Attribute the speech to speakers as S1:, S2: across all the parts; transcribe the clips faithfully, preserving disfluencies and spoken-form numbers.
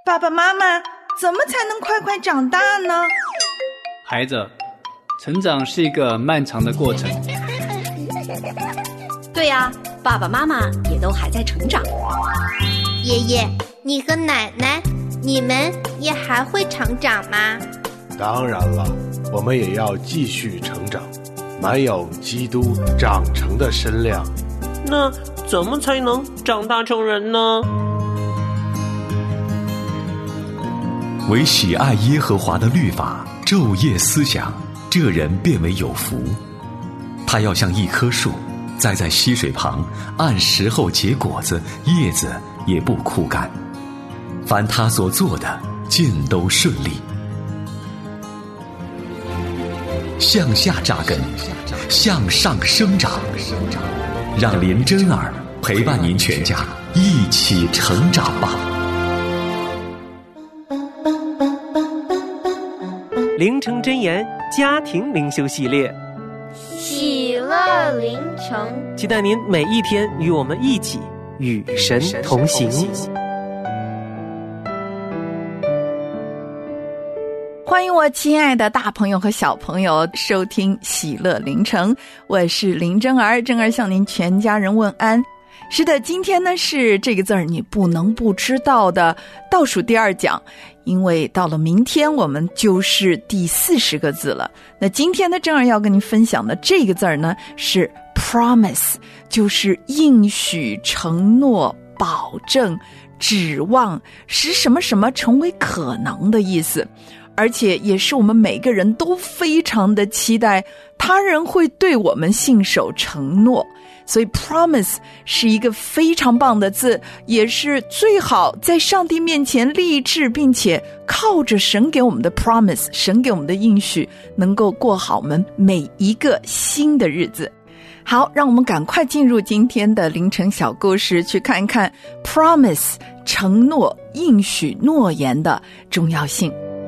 S1: 爸爸妈妈，怎么才能快快长大呢？
S2: 孩子，成长是一个漫长的过程。
S3: 对呀，爸爸妈妈也都还在成长。
S4: 爷爷，你和奶奶，你们也还会成长吗？
S5: 当然了，我们也要继续成长，满有基督长成的身量。
S6: 那怎么才能长大成人呢？
S7: 唯喜爱耶和华的律法，昼夜思想，这人便为有福。他要像一棵树，栽在溪水旁，按时候结果子，叶子也不枯干。凡他所做的，尽都顺利。向下扎根，向上生长，让林真儿陪伴您全家一起成长吧。
S6: 灵城真言家庭灵修系列，
S4: 喜乐灵城，
S6: 期待您每一天与我们一起与神同行。
S1: 欢迎我亲爱的大朋友和小朋友收听喜乐灵城，我是林真儿，真儿向您全家人问安。是的，今天呢是这个字儿你不能不知道的倒数第二讲，因为到了明天我们就是第四十个字了。那今天呢，真儿要跟您分享的这个字儿呢是 promise， 就是应许、承诺、保证、指望，使什么什么成为可能的意思。而且也是我们每个人都非常的期待他人会对我们信守承诺，所以 promise 是一个非常棒的字，也是最好在上帝面前立志，并且靠着神给我们的 promise， 神给我们的应许，能够过好我们每一个新的日子。好，让我们赶快进入今天的凌晨小故事，去看看 promise 承诺、应许、诺言的重要性。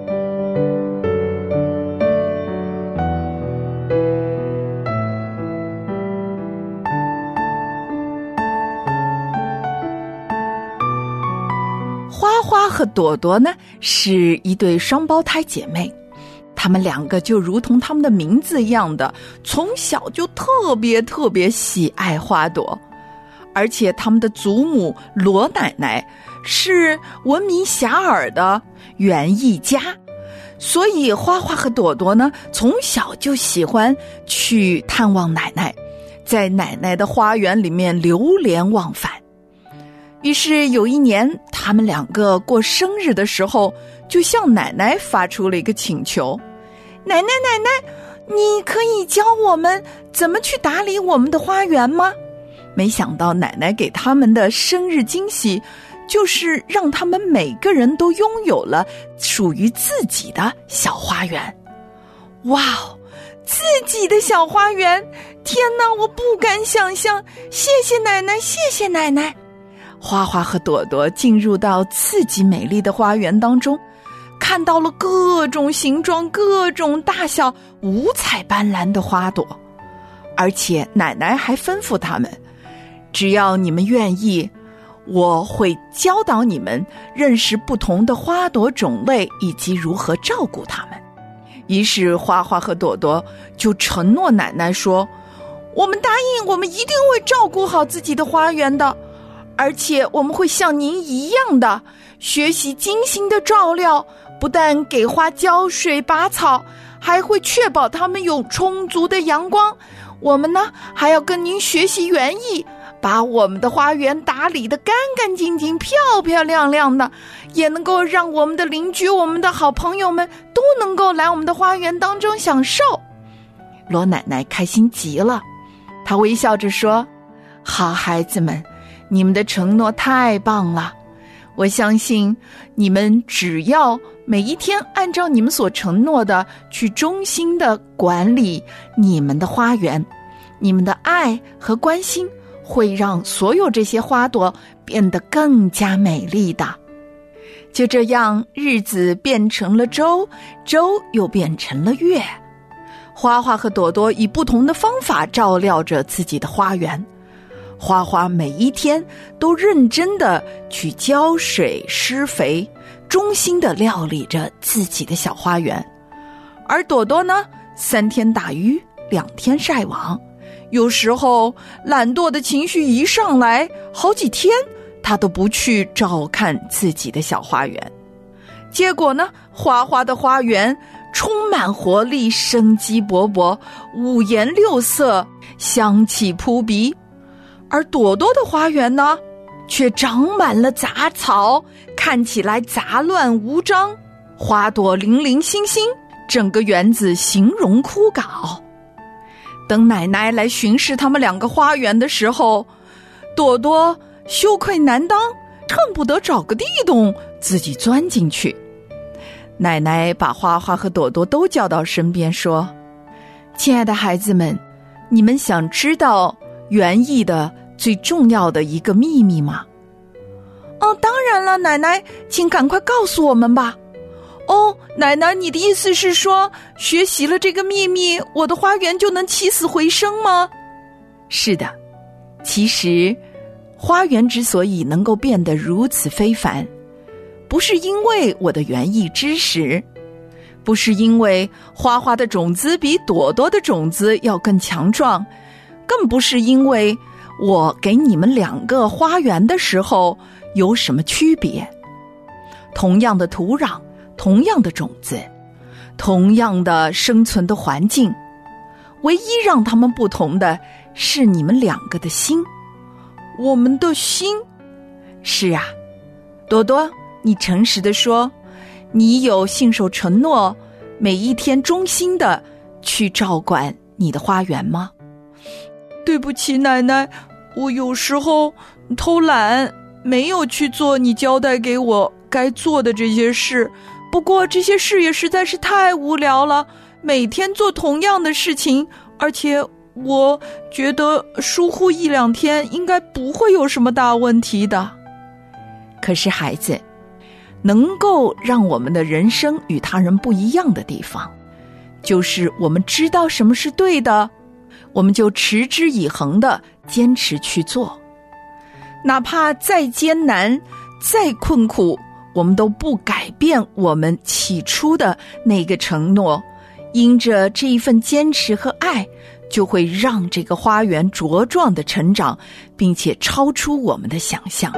S1: 花花和朵朵呢是一对双胞胎姐妹，她们两个就如同她们的名字一样的，从小就特别特别喜爱花朵，而且她们的祖母罗奶奶是闻名遐迩的园艺家，所以花花和朵朵呢从小就喜欢去探望奶奶，在奶奶的花园里面流连忘返。于是有一年，他们两个过生日的时候，就向奶奶发出了一个请求：奶奶奶奶，你可以教我们怎么去打理我们的花园吗？没想到奶奶给他们的生日惊喜，就是让他们每个人都拥有了属于自己的小花园。哇哦，自己的小花园！天哪，我不敢想象！谢谢奶奶，谢谢奶奶！花花和朵朵进入到自己美丽的花园当中，看到了各种形状、各种大小、五彩斑斓的花朵，而且奶奶还吩咐他们，只要你们愿意，我会教导你们认识不同的花朵种类以及如何照顾它们。于是花花和朵朵就承诺奶奶说，我们答应，我们一定会照顾好自己的花园的，而且我们会像您一样的学习精心的照料，不但给花浇水拔草，还会确保它们有充足的阳光。我们呢还要跟您学习园艺，把我们的花园打理得干干净净、漂漂亮亮的，也能够让我们的邻居、我们的好朋友们都能够来我们的花园当中享受。罗奶奶开心极了，她微笑着说，好孩子们，你们的承诺太棒了，我相信你们只要每一天按照你们所承诺的去衷心的管理你们的花园，你们的爱和关心会让所有这些花朵变得更加美丽的。就这样，日子变成了周，周又变成了月。花花和朵朵以不同的方法照料着自己的花园，花花每一天都认真的去浇水施肥， 忠心地料理着自己的小花园。而朵朵呢，三天打鱼两天晒网，有时候懒惰的情绪一上来，好几天他都不去照看自己的小花园。结果呢，花花的花园充满活力，生机勃勃，五颜六色，香气扑鼻。而朵朵的花园呢，却长满了杂草，看起来杂乱无章，花朵零零星星，整个园子形容枯槁。等奶奶来巡视他们两个花园的时候，朵朵羞愧难当，恨不得找个地洞自己钻进去。奶奶把花花和朵朵都叫到身边说：亲爱的孩子们，你们想知道园艺的最重要的一个秘密吗？哦，当然了，奶奶，请赶快告诉我们吧。哦，奶奶，你的意思是说，学习了这个秘密，我的花园就能起死回生吗？是的，其实花园之所以能够变得如此非凡，不是因为我的园艺知识，不是因为花花的种子比朵朵的种子要更强壮，更不是因为我给你们两个花园的时候有什么区别。同样的土壤，同样的种子，同样的生存的环境，唯一让他们不同的是你们两个的心。我们的心？是啊，朵朵，你诚实地说，你有信守承诺，每一天忠心的去照管你的花园吗？对不起，奶奶，我有时候偷懒，没有去做你交代给我该做的这些事。不过这些事也实在是太无聊了，每天做同样的事情，而且我觉得疏忽一两天应该不会有什么大问题的。可是孩子，能够让我们的人生与他人不一样的地方，就是我们知道什么是对的，我们就持之以恒地坚持去做，哪怕再艰难再困苦，我们都不改变我们起初的那个承诺。因着这一份坚持和爱，就会让这个花园茁壮的成长，并且超出我们的想象。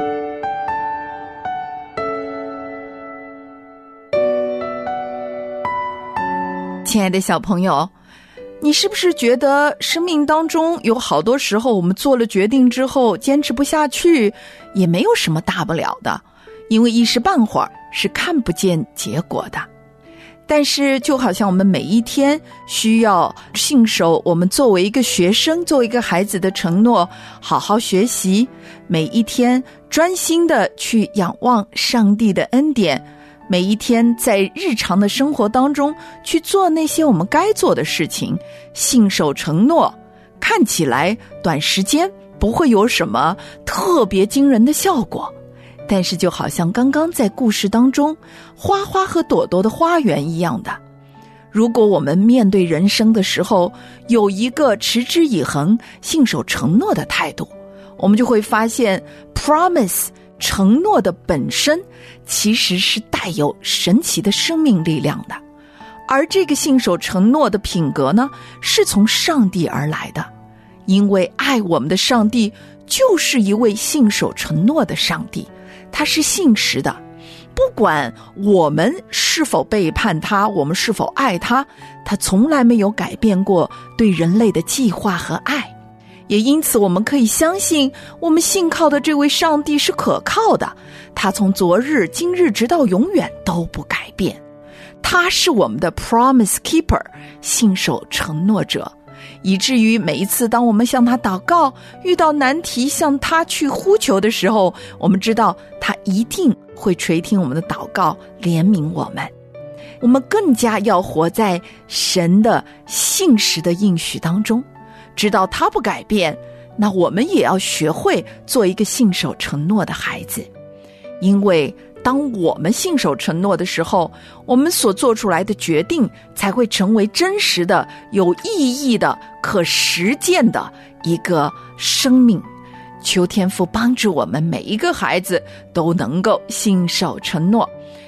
S1: 亲爱的小朋友，你是不是觉得生命当中有好多时候我们做了决定之后坚持不下去，也没有什么大不了的，因为一时半会儿是看不见结果的。但是就好像我们每一天需要信守我们作为一个学生，作为一个孩子的承诺，好好学习，每一天专心的去仰望上帝的恩典，每一天在日常的生活当中去做那些我们该做的事情，信守承诺，看起来短时间不会有什么特别惊人的效果，但是就好像刚刚在故事当中花花和朵朵的花园一样的，如果我们面对人生的时候有一个持之以恒信守承诺的态度，我们就会发现 promise 承诺的本身其实是带有神奇的生命力量的，而这个信守承诺的品格呢，是从上帝而来的，因为爱我们的上帝就是一位信守承诺的上帝，他是信实的，不管我们是否背叛他，我们是否爱他，他从来没有改变过对人类的计划和爱。也因此我们可以相信，我们信靠的这位上帝是可靠的，他从昨日今日直到永远都不改变，他是我们的 promise keeper 信守承诺者，以至于每一次当我们向他祷告，遇到难题向他去呼求的时候，我们知道他一定会垂听我们的祷告，怜悯我们。我们更加要活在神的信实的应许当中，知道他不改变，那我们也要学会做一个信守承诺的孩子。因为当我们信守承诺的时候，我们所做出来的决定才会成为真实的、有意义的、可实践的一个生命。求天父帮助我们每一个孩子都能够信守承诺。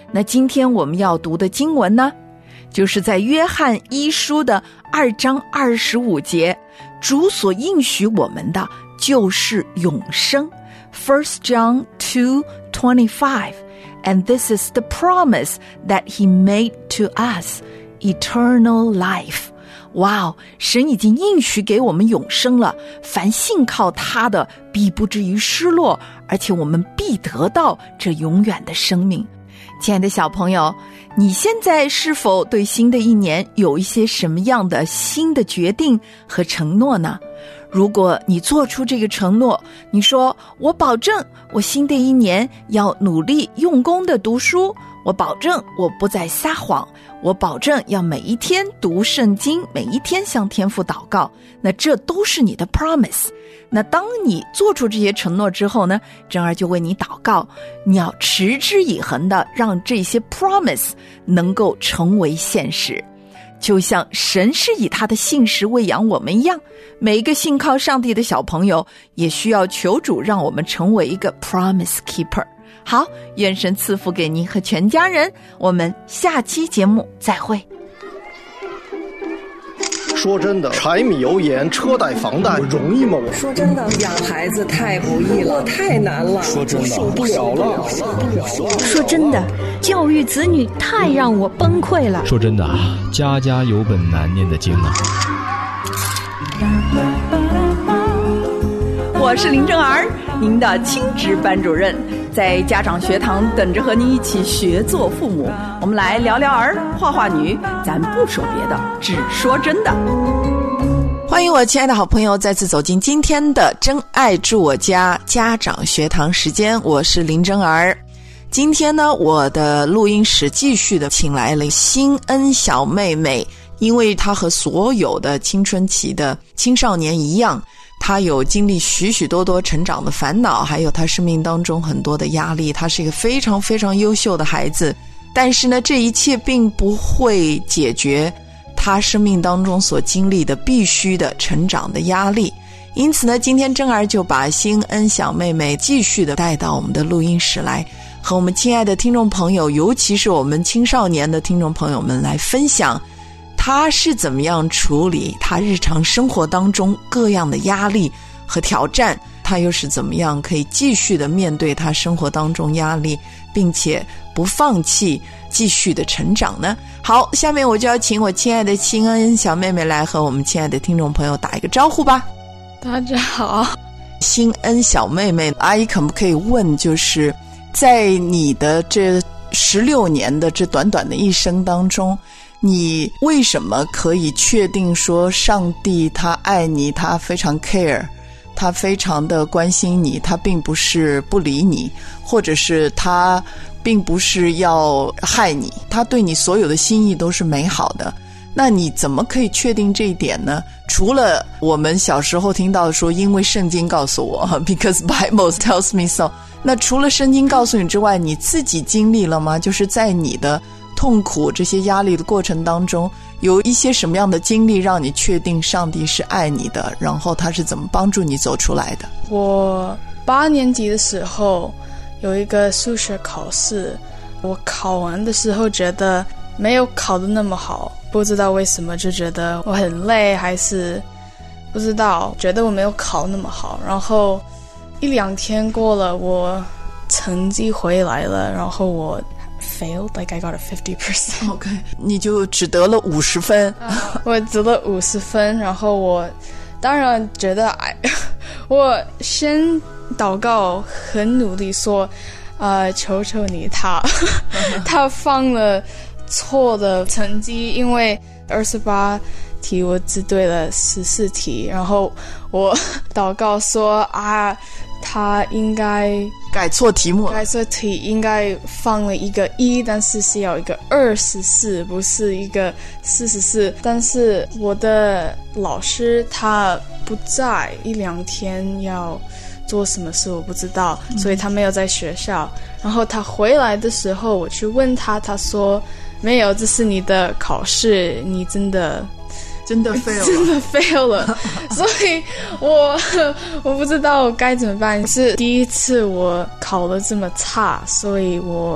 S1: 那今天我们要读的经文呢，就是在约翰一书的二章二十五节，主所应许我们的就是永生。First John two twenty-five, and this is the promise that he made to us, eternal life. 哇哦，神已经应许给我们永生了，凡信靠他的必不至于失落，而且我们必得到这永远的生命。亲爱的小朋友，你现在是否对新的一年有一些什么样的新的决定和承诺呢？如果你做出这个承诺，你说我保证我新的一年要努力用功的读书，我保证我不再撒谎，我保证要每一天读圣经，每一天向天父祷告，那这都是你的 promise。 那当你做出这些承诺之后呢，珍儿就为你祷告，你要持之以恒的让这些 promise 能够成为现实。就像神是以他的信实喂养我们一样，每一个信靠上帝的小朋友也需要求主让我们成为一个 promise keeper。 好，愿神赐福给您和全家人，我们下期节目再会。
S8: 说真的，柴米油盐车贷房贷容易吗？
S9: 说真的，养孩子太不易了，太难了。
S8: 说真的，受不了了。
S10: 说真的，教育子女太让我崩溃了。
S11: 说真的啊，家家有本难念的经啊。
S1: 我是林正儿，您的亲职班主任，在家长学堂等着和您一起学做父母。我们来聊聊儿，画画女，咱不说别的，只说真的。欢迎我亲爱的好朋友再次走进今天的真爱住我家家长学堂时间，我是林真儿。今天呢，我的录音室继续的请来了新恩小妹妹，因为她和所有的青春期的青少年一样，她有经历许许多多成长的烦恼，还有她生命当中很多的压力。她是一个非常非常优秀的孩子，但是呢，这一切并不会解决她生命当中所经历的必须的成长的压力。因此呢，今天珍儿就把新恩小妹妹继续的带到我们的录音室来，和我们亲爱的听众朋友，尤其是我们青少年的听众朋友们来分享他是怎么样处理他日常生活当中各样的压力和挑战，他又是怎么样可以继续的面对他生活当中压力，并且不放弃继续的成长呢？好，下面我就要请我亲爱的新恩小妹妹来和我们亲爱的听众朋友打一个招呼吧。
S12: 大家好。
S1: 新恩小妹妹，阿姨可不可以问，就是在你的这十六年的这短短的一生当中，你为什么可以确定说上帝他爱你，他非常 care， 他非常的关心你，他并不是不理你，或者是他并不是要害你，他对你所有的心意都是美好的？那你怎么可以确定这一点呢？除了我们小时候听到说因为圣经告诉我 because Bible tells me so， 那除了圣经告诉你之外，你自己经历了吗？就是在你的痛苦这些压力的过程当中，有一些什么样的经历让你确定上帝是爱你的，然后他是怎么帮助你走出来的？
S12: 我八年级的时候有一个数学考试，我考完的时候觉得没有考得那么好，不知道为什么，就觉得我很累，还是不知道，觉得我没有考那么好。然后一两天过了，我成绩回来了，然后我 failed, like I got a fifty percent.
S1: OK， 你就只得了五十分。
S12: 我得了五十分，然后我当然觉得，我先祷告，很努力说，呃，求求你，他他放了错的成绩，因为二十八题我只对了十四题，然后我祷告说啊，他应该
S1: 改错题目，
S12: 改错题应该放了一个一，但是是要一个二十四，不是一个四十四。但是我的老师他不在，一两天要做什么事我不知道，所以他没有在学校。然后他回来的时候，我去问他，他说没有，这是你的考试，你真的
S1: 真的 fail 了，
S12: 真的 fail 了。所以我我不知道该怎么办，是第一次我考得这么差，所以我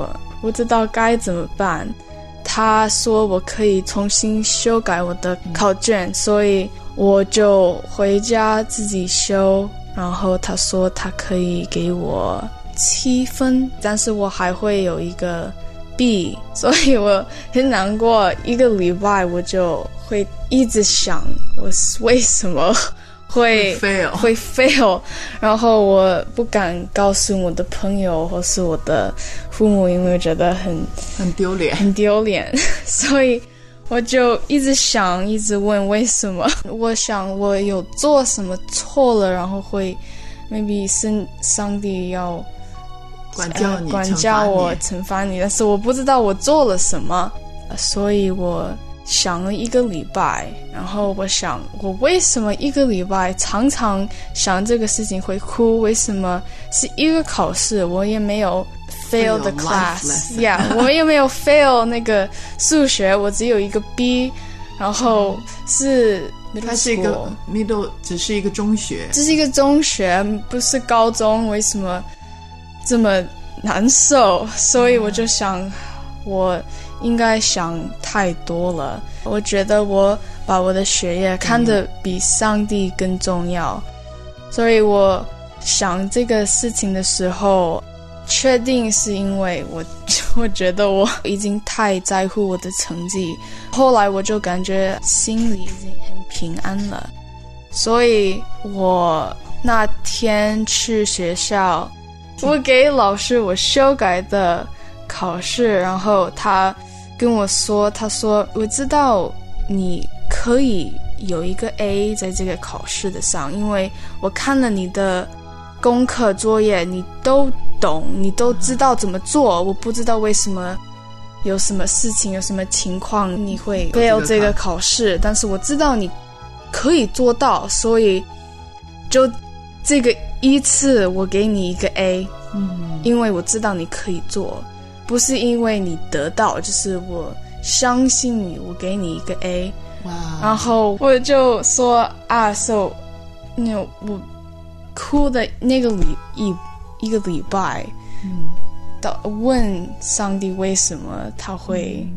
S12: 不知道该怎么办。他说我可以重新修改我的考卷，所以我就回家自己修，然后他说他可以给我七分，但是我还会有一个 B， 所以我很难过。一个礼拜我就会一直想我为什么会
S1: fail
S12: 会 fail， 然后我不敢告诉我的朋友或是我的父母，因为我觉得很
S1: 很丢脸
S12: 很丢脸，所以我就一直想一直问为什么。我想我有做什么错了，然后会 maybe 是上帝要
S1: 管教你、
S12: 呃、管教我惩罚你，但是我不知道我做了什么，所以我想了一个礼拜，然后我想我为什么一个礼拜常常想这个事情会哭，为什么是一个考试我也没有 fail the class yeah 我也没有 fail 那个数学，我只有一个 B， 然后是
S1: 它是一个 middle， 只是一个中学，
S12: 这是一个中学不是高中，为什么这么难受？所以我就想我应该想太多了，我觉得我把我的学业看得比上帝更重要，所以我想这个事情的时候，确定是因为我我觉得我已经太在乎我的成绩，后来我就感觉心里已经很平安了，所以我那天去学校，我给老师我修改的考试，然后他跟我说，他说我知道你可以有一个 A 在这个考试的上，因为我看了你的功课作业，你都懂，你都知道怎么做，我不知道为什么有什么事情有什么情况你会 fail 这个考试，但是我知道你可以做到，所以就这个一次我给你一个 A， 嗯，因为我知道你可以做，不是因为你得到，就是我相信你，我给你一个 A。 哇！然后我就说啊 so 那 you know, 我哭的那个礼一一个礼拜，嗯，到问上帝为什么他会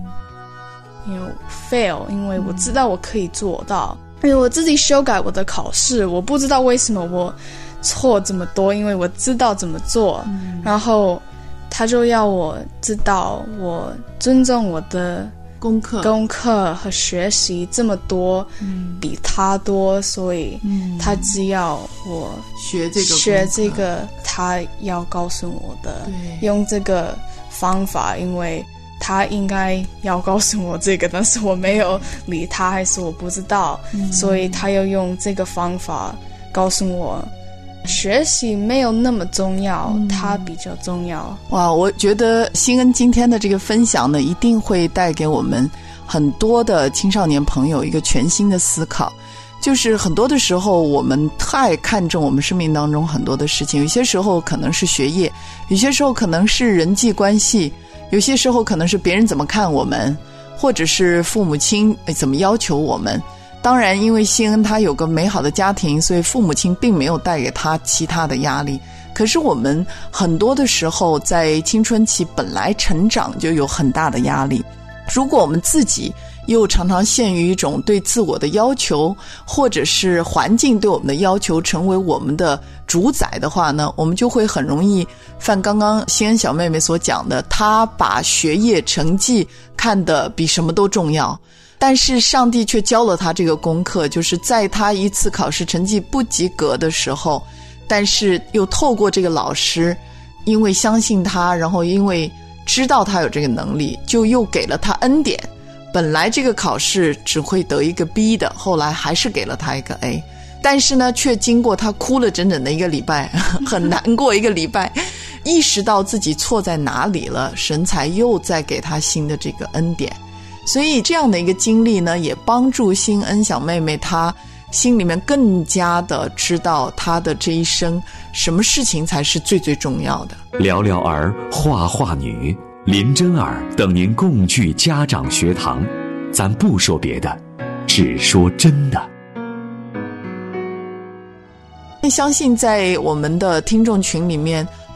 S12: you know, fail， 因为我知道我可以做到，因为我自己修改我的考试，我不知道为什么我错这么多，因为我知道怎么做，嗯，然后他就要我知道我尊重我的功课功课和学习这么多，嗯，比他多，所以他只要我学这个学这个他要告诉我的，用这个方法，因为他应该要告诉我这个，但是我没有理他，还是我不知道，嗯，所以他要用这个方法告诉我学习没有那么重要，嗯，它比较重要。
S1: 哇，我觉得新恩今天的这个分享呢，一定会带给我们很多的青少年朋友一个全新的思考，就是很多的时候我们太看重我们生命当中很多的事情，有些时候可能是学业，有些时候可能是人际关系，有些时候可能是别人怎么看我们，或者是父母亲怎么要求我们。当然因为新恩他有个美好的家庭，所以父母亲并没有带给他其他的压力，可是我们很多的时候在青春期本来成长就有很大的压力，如果我们自己又常常陷于一种对自我的要求，或者是环境对我们的要求成为我们的主宰的话呢，我们就会很容易犯刚刚新恩小妹妹所讲的，她把学业成绩看得比什么都重要，但是上帝却教了他这个功课，就是在他一次考试成绩不及格的时候，但是又透过这个老师，因为相信他，然后因为知道他有这个能力，就又给了他恩典，本来这个考试只会得一个 B 的，后来还是给了他一个 A， 但是呢却经过他哭了整整的一个礼拜，很难过一个礼拜，意识到自己错在哪里了，神才又再给他新的这个恩典。所以这样的一个经历呢，也帮助新恩小妹妹她心里面更加的知道她的这一生什么事情才是最最重要的。
S7: 聊聊儿画画女林真儿等您共聚家长学堂，咱不说别的，只说真的。
S1: 相信在我们的听众群里面，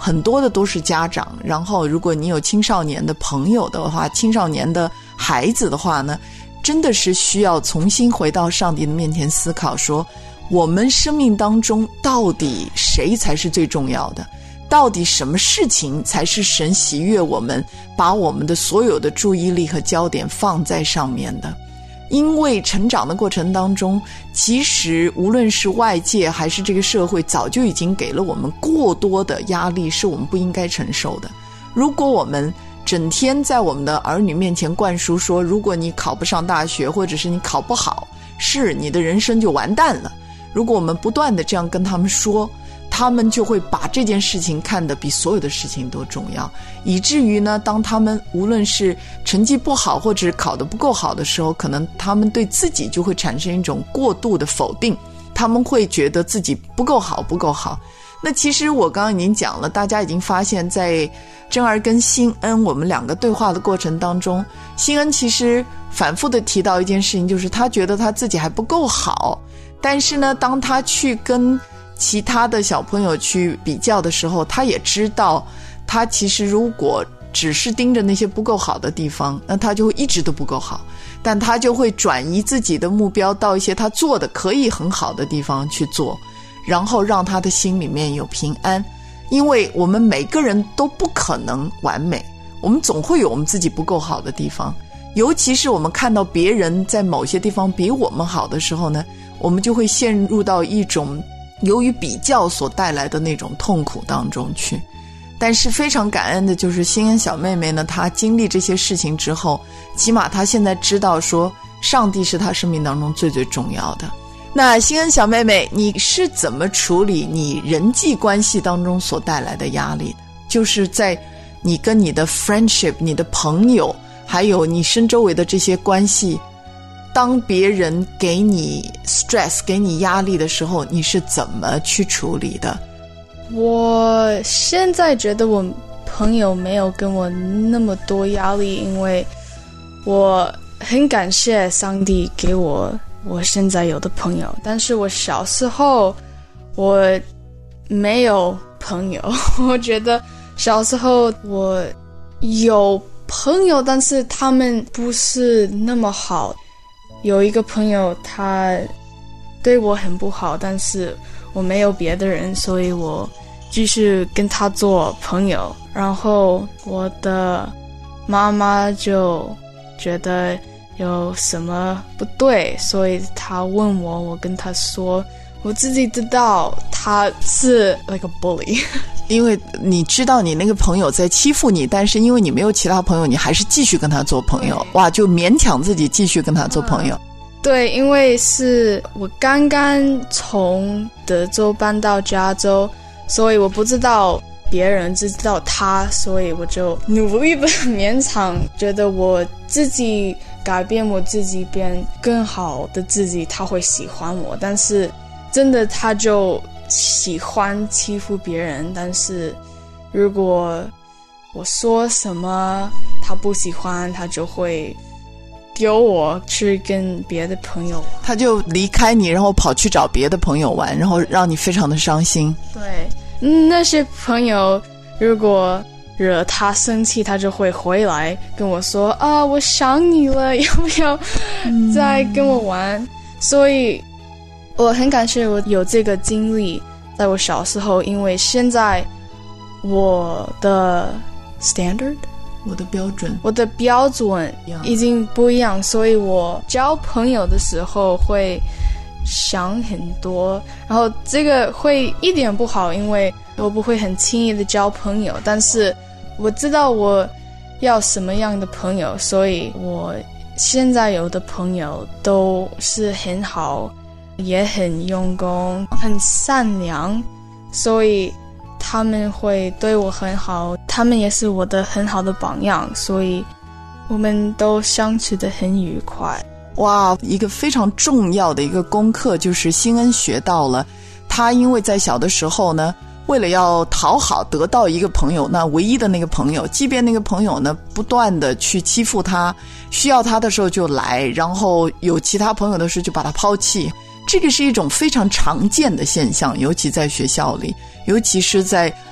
S1: 很多的都是家长，然后如果你有青少年的朋友的话，青少年的孩子的话呢，真的是需要重新回到上帝的面前思考，说我们生命当中到底谁才是最重要的，到底什么事情才是神喜悦我们把我们的所有的注意力和焦点放在上面的。因为成长的过程当中，其实无论是外界还是这个社会，早就已经给了我们过多的压力，是我们不应该承受的。如果我们整天在我们的儿女面前灌输说，如果你考不上大学，或者是你考不好，是你的人生就完蛋了，如果我们不断的这样跟他们说，他们就会把这件事情看得比所有的事情都重要，以至于呢，当他们无论是成绩不好或者是考得不够好的时候，可能他们对自己就会产生一种过度的否定，他们会觉得自己不够好不够好。那其实我刚刚已经讲了，大家已经发现在珍儿跟欣恩我们两个对话的过程当中，欣恩其实反复的提到一件事情，就是他觉得他自己还不够好，但是呢，当他去跟其他的小朋友去比较的时候，他也知道他其实如果只是盯着那些不够好的地方，那他就会一直都不够好，但他就会转移自己的目标到一些他做的可以很好的地方去做，然后让他的心里面有平安。因为我们每个人都不可能完美，我们总会有我们自己不够好的地方，尤其是我们看到别人在某些地方比我们好的时候呢，我们就会陷入到一种由于比较所带来的那种痛苦当中去。但是非常感恩的就是欣恩小妹妹呢，她经历这些事情之后，起码她现在知道说上帝是她生命当中最最重要的。那欣恩小妹妹，你是怎么处理你人际关系当中所带来的压力的？就是在你跟你的 friendship 你的朋友还有你身周围的这些关系，当别人给你 stress 给你压力的时候，你是怎么去处理的？
S12: 我现在觉得我朋友没有跟我那么多压力，因为我很感谢上帝给我我现在有的朋友，但是我小时候我没有朋友我觉得小时候我有朋友，但是他们不是那么好。有一个朋友他对我很不好，但是我没有别的人，所以我继续跟他做朋友。然后我的妈妈就觉得有什么不对，所以他问我，我跟他说我自己知道他是 like a bully
S1: 因为你知道你那个朋友在欺负你，但是因为你没有其他朋友，你还是继续跟他做朋友。哇，就勉强自己继续跟他做朋友。
S12: 对，因为是我刚刚从德州搬到加州，所以我不知道别人知道他，所以我就努力的勉强觉得我自己改变我自己变更好的自己，他会喜欢我。但是真的他就喜欢欺负别人，但是如果我说什么他不喜欢，他就会丢我去跟别的朋友玩，
S1: 他就离开你，然后跑去找别的朋友玩，然后让你非常的伤心。
S12: 对，那些朋友如果惹他生气，他就会回来跟我说啊，我想你了，要不要再跟我玩、嗯、所以我很感谢我有这个经历在我小时候，因为现在我的 standard
S1: 我的标准
S12: 我的标准已经不一样，所以我交朋友的时候会想很多，然后这个会一点不好，因为我不会很轻易的交朋友，但是我知道我要什么样的朋友，所以我现在有的朋友都是很好，也很用功，很善良，所以他们会对我很好，他们也是我的很好的榜样，所以我们都相处得很愉快。
S1: 哇，一个非常重要的一个功课就是欣恩学到了，他因为在小的时候呢，为了要讨好得到一个朋友，那唯一的那个朋友，即便那个朋友呢不断的去欺负他，需要他的时候就来，然后有其他朋友的时候就把他抛弃，这个是一种非常常见的现象，尤其在学校里，尤其是在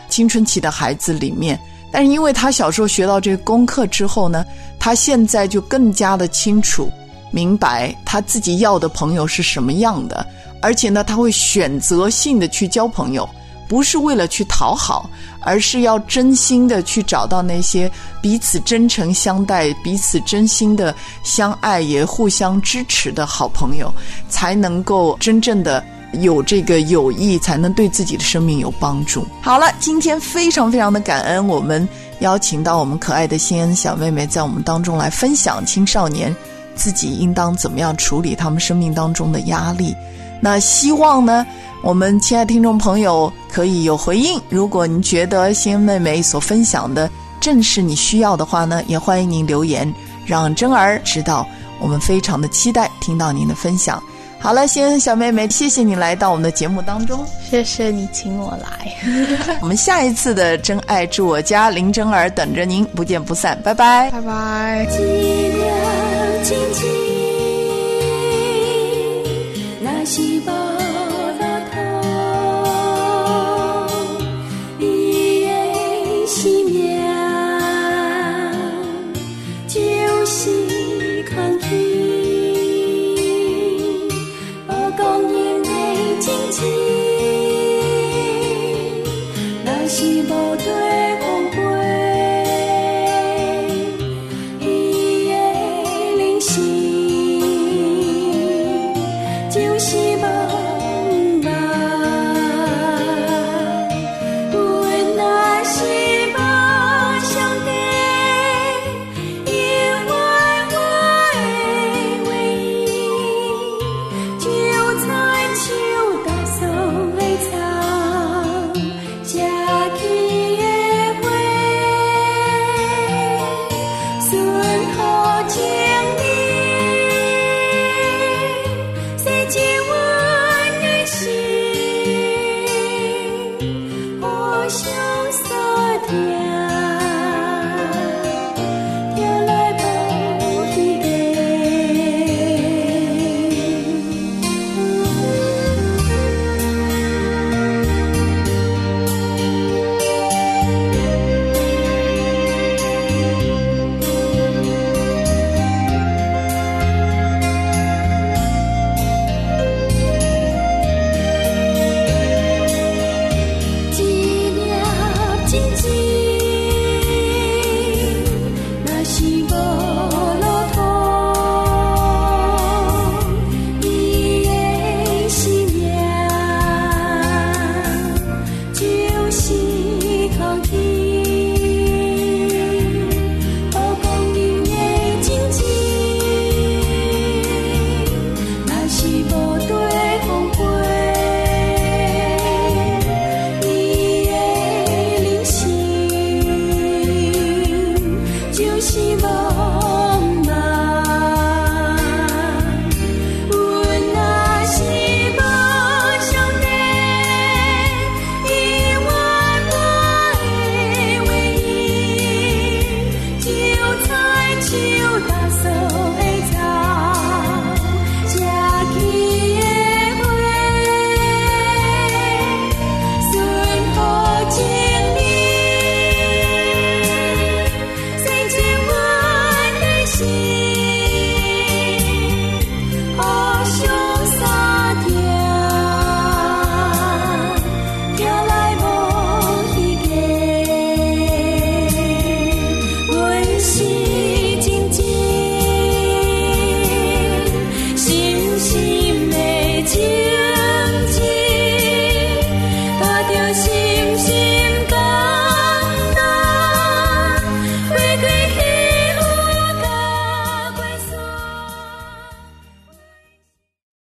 S1: 青春期的孩子里面。但是因为他小时候学到这个功课之后呢，他现在就更加的清楚明白他自己要的朋友是什么样的，而且呢他会选择性的去交朋友，不是为了去讨好，而是要真心的去找到那些彼此真诚相待，彼此真心的相爱，也互相支持的好朋友，才能够真正的有这个友谊，才能对自己的生命有帮助。好了，今天非常非常的感恩，我们邀请到我们可爱的欣恩小妹妹在我们当中来分享青少年自己应当怎么样处理他们生命当中的压力。那希望呢我们亲爱的听众朋友可以有回应，如果您觉得欣恩妹妹所分享的正是你需要的话呢，也欢迎您留言让真儿知道，我们非常的期待听到您的分享。好了，欣恩小妹妹，谢谢你来到我们的节目当中。
S12: 谢谢你请我来。
S1: 我们下一次的真爱住我家，林真儿等着您，不见不散，拜拜，
S12: 拜拜。
S13: 寂寥静静，那是无路途，伊的生命就是空气。若是无地风飞，伊的灵性就是茫茫。阮若是无上帝，永远我的唯一，就在树搭松的草，写起的花，顺乎情意，洗净阮的心，互相相听。就在树搭松。